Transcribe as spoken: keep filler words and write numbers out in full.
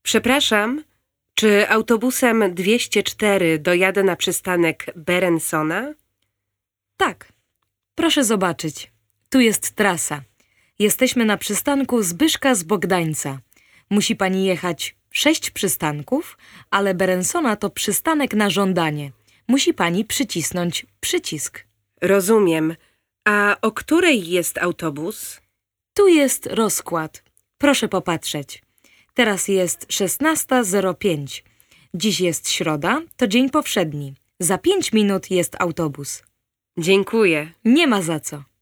Przepraszam, czy autobusem dwieście cztery dojadę na przystanek Berensona? Tak. Proszę zobaczyć. Tu jest trasa. Jesteśmy na przystanku Zbyszka z Bogdańca. Musi pani jechać sześć przystanków, ale Berensona to przystanek na żądanie. Musi pani przycisnąć przycisk. Rozumiem. A o której jest autobus? Tu jest rozkład. Proszę popatrzeć. Teraz jest szesnasta zero pięć. Dziś jest środa, to dzień powszedni. Za pięć minut jest autobus. Dziękuję. Nie ma za co.